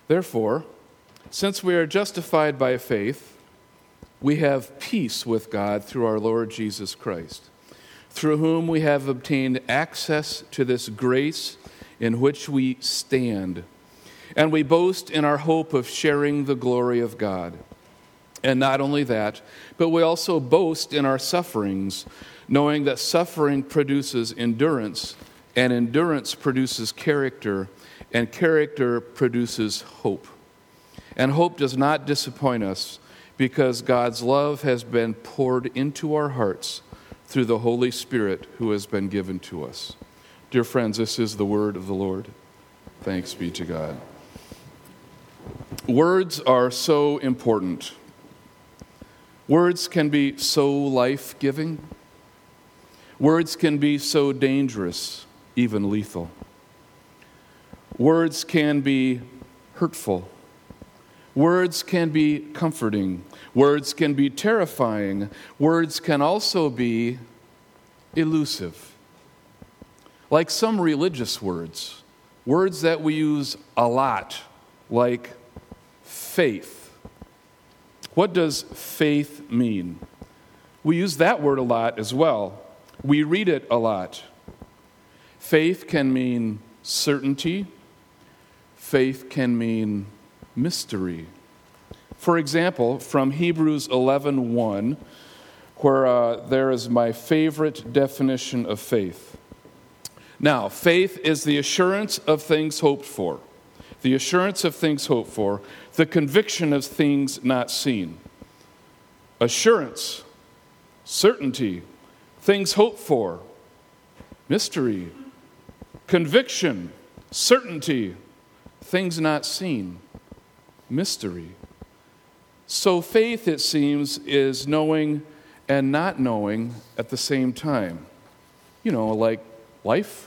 Therefore, since we are justified by faith, we have peace with God through our Lord Jesus Christ, through whom we have obtained access to this grace in which we stand. And we boast in our hope of sharing the glory of God. And not only that, but we also boast in our sufferings, knowing that suffering produces endurance, and endurance produces character, and character produces hope. And hope does not disappoint us, because God's love has been poured into our hearts through the Holy Spirit who has been given to us. Dear friends, this is the word of the Lord. Thanks be to God. Words are so important. Words can be so life-giving. Words can be so dangerous, even lethal. Words can be hurtful. Words can be comforting. Words can be terrifying. Words can also be elusive. Like some religious words, words that we use a lot, like faith. What does faith mean? We use that word a lot as well. We read it a lot. Faith can mean certainty. Faith can mean mystery. For example, from Hebrews 11:1, where there is my favorite definition of faith. Now, faith is the assurance of things hoped for. The assurance of things hoped for, the conviction of things not seen. Assurance, certainty, things hoped for, mystery, conviction, certainty, things not seen, mystery. So faith, it seems, is knowing and not knowing at the same time. You know, like life.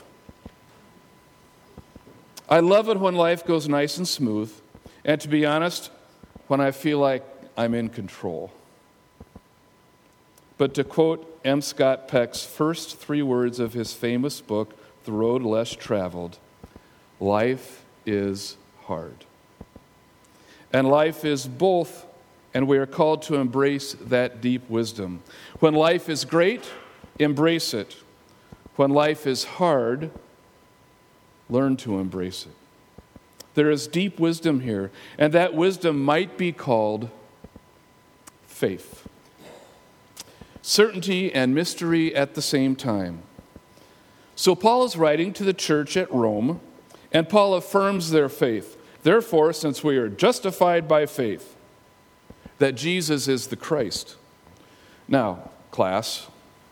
I love it when life goes nice and smooth, and to be honest, when I feel like I'm in control. But to quote M. Scott Peck's first 3 words of his famous book, The Road Less Traveled, life is hard. And life is both, and we are called to embrace that deep wisdom. When life is great, embrace it. When life is hard, learn to embrace it. There is deep wisdom here, and that wisdom might be called faith. Certainty and mystery at the same time. So Paul is writing to the church at Rome, and Paul affirms their faith. Therefore, since we are justified by faith, that Jesus is the Christ. Now, class,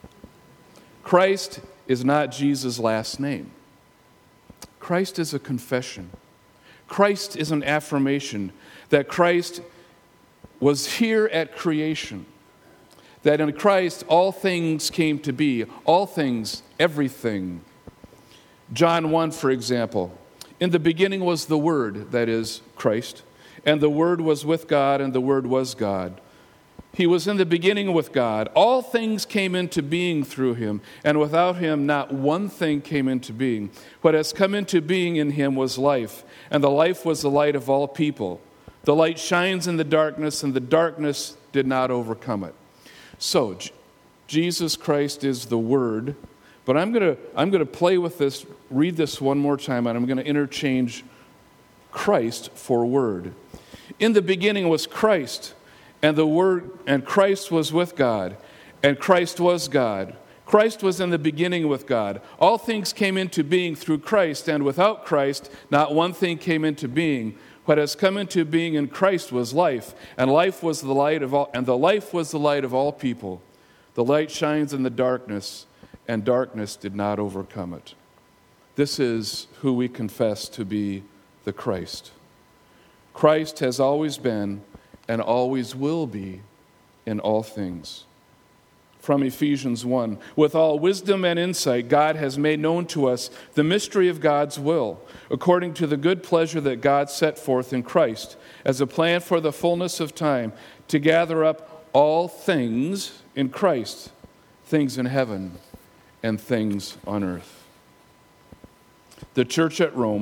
Christ is not Jesus' last name. Christ is a confession. Christ is an affirmation that Christ was here at creation. That in Christ all things came to be. All things, everything. John 1, for example. In the beginning was the Word, that is, Christ. And the Word was with God, and the Word was God. He was in the beginning with God. All things came into being through him, and without him not one thing came into being. What has come into being in him was life, and the life was the light of all people. The light shines in the darkness, and the darkness did not overcome it. So, Jesus Christ is the Word, but I'm going to play with this, read this one more time, and I'm going to interchange Christ for Word. In the beginning was Christ, and the Word, and Christ was with God, and Christ was God. Christ was in the beginning with God. All things came into being through Christ, and without Christ, not one thing came into being. What has come into being in Christ was life, and life was the light of all, and the life was the light of all people. The light shines in the darkness, and darkness did not overcome it. This is who we confess to be the Christ. Christ has always been and always will be in all things. From Ephesians 1, with all wisdom and insight, God has made known to us the mystery of God's will, according to the good pleasure that God set forth in Christ, as a plan for the fullness of time, to gather up all things in Christ, things in heaven and things on earth. The church at Rome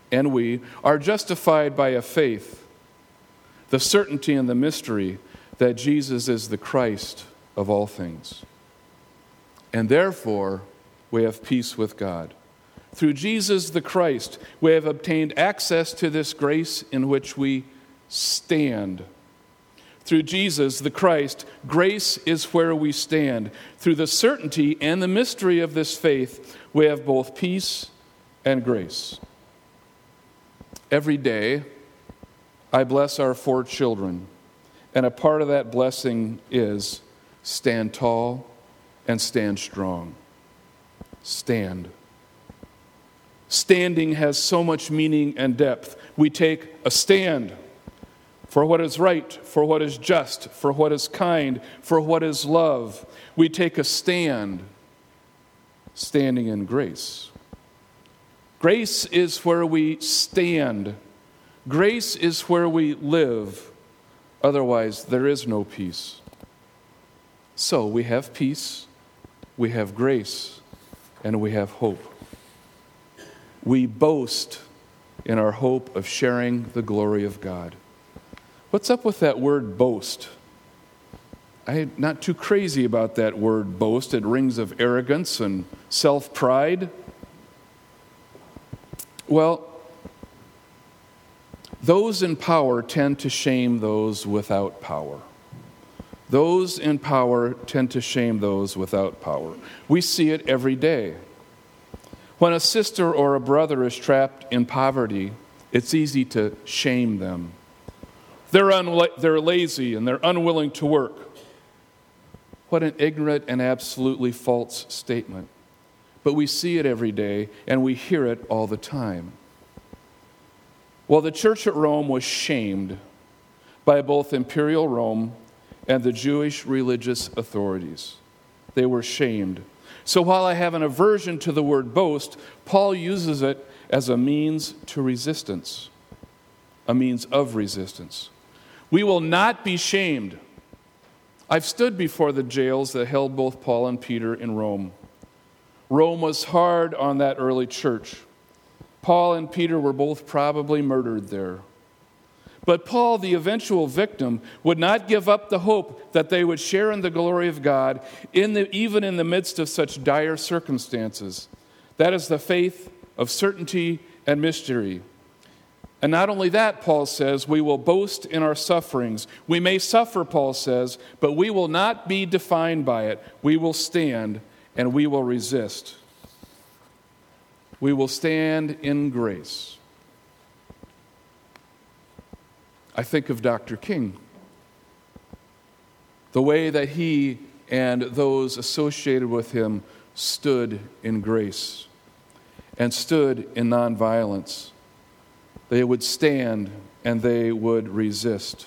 and we are justified by a faith, the certainty and the mystery that Jesus is the Christ of all things. And therefore, we have peace with God. Through Jesus the Christ, we have obtained access to this grace in which we stand. Through Jesus the Christ, grace is where we stand. Through the certainty and the mystery of this faith, we have both peace and grace. Every day, I bless our 4 children, and a part of that blessing is stand tall and stand strong. Stand. Standing has so much meaning and depth. We take a stand for what is right, for what is just, for what is kind, for what is love. We take a stand, standing in grace. Grace is where we stand. Grace is where we live. Otherwise, there is no peace. So we have peace, we have grace, and we have hope. We boast in our hope of sharing the glory of God. What's up with that word boast? I'm not too crazy about that word boast. It rings of arrogance and self-pride. Well, those in power tend to shame those without power. Those in power tend to shame those without power. We see it every day. When a sister or a brother is trapped in poverty, it's easy to shame them. They're lazy and they're unwilling to work. What an ignorant and absolutely false statement. But we see it every day and we hear it all the time. Well, the church at Rome was shamed by both imperial Rome and the Jewish religious authorities. They were shamed. So while I have an aversion to the word boast, Paul uses it as a means to resistance, a means of resistance. We will not be shamed. I've stood before the jails that held both Paul and Peter in Rome. Rome was hard on that early church. Paul and Peter were both probably murdered there. But Paul, the eventual victim, would not give up the hope that they would share in the glory of God, even in the midst of such dire circumstances. That is the faith of certainty and mystery. And not only that, Paul says, we will boast in our sufferings. We may suffer, Paul says, but we will not be defined by it. We will stand and we will resist. We will stand in grace. I think of Dr. King. The way that he and those associated with him stood in grace and stood in nonviolence. They would stand and they would resist.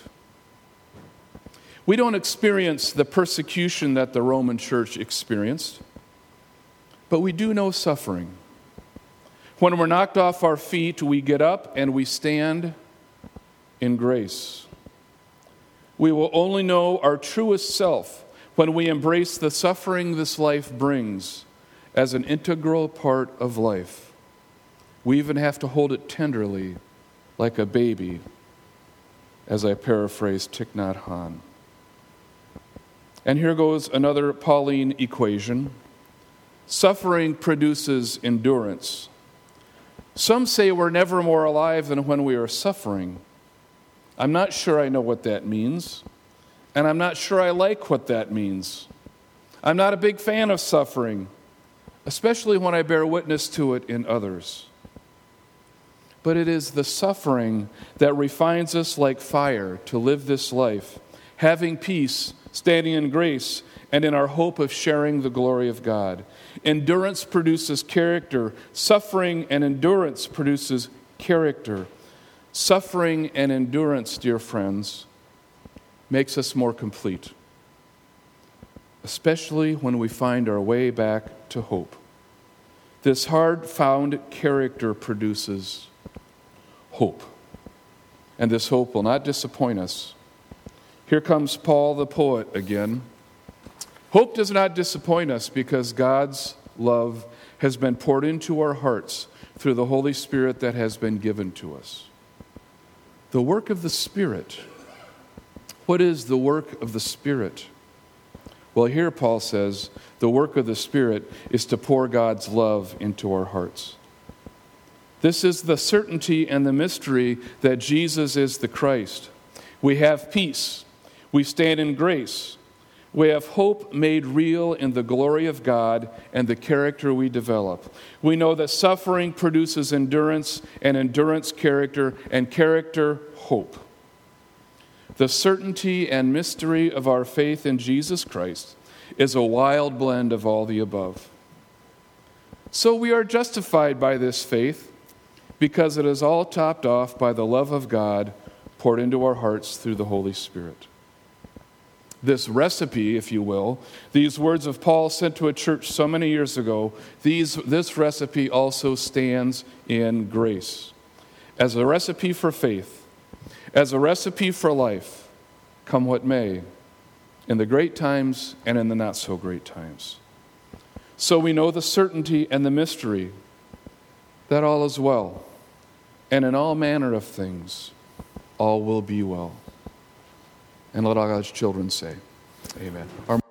We don't experience the persecution that the Roman church experienced, but we do know suffering. When we're knocked off our feet, we get up and we stand in grace. We will only know our truest self when we embrace the suffering this life brings as an integral part of life. We even have to hold it tenderly, like a baby, as I paraphrase Thich Nhat Hanh. And here goes another Pauline equation. Suffering produces endurance. Some say we're never more alive than when we are suffering. I'm not sure I know what that means, and I'm not sure I like what that means. I'm not a big fan of suffering, especially when I bear witness to it in others. But it is the suffering that refines us like fire to live this life, having peace, standing in grace, and in our hope of sharing the glory of God. Endurance produces character. Suffering and endurance produces character. Suffering and endurance, dear friends, makes us more complete, especially when we find our way back to hope. This hard-found character produces hope, and this hope will not disappoint us. Here comes Paul the poet again. Hope does not disappoint us because God's love has been poured into our hearts through the Holy Spirit that has been given to us. The work of the Spirit. What is the work of the Spirit? Well, here Paul says the work of the Spirit is to pour God's love into our hearts. This is the certainty and the mystery that Jesus is the Christ. We have peace. We stand in grace. We have hope made real in the glory of God and the character we develop. We know that suffering produces endurance, and endurance character, and character hope. The certainty and mystery of our faith in Jesus Christ is a wild blend of all the above. So we are justified by this faith because it is all topped off by the love of God poured into our hearts through the Holy Spirit. This recipe, if you will, these words of Paul sent to a church so many years ago, this recipe also stands in grace. As a recipe for faith, as a recipe for life, come what may, in the great times and in the not so great times. So we know the certainty and the mystery that all is well, and in all manner of things, all will be well. And let all God's children say, amen.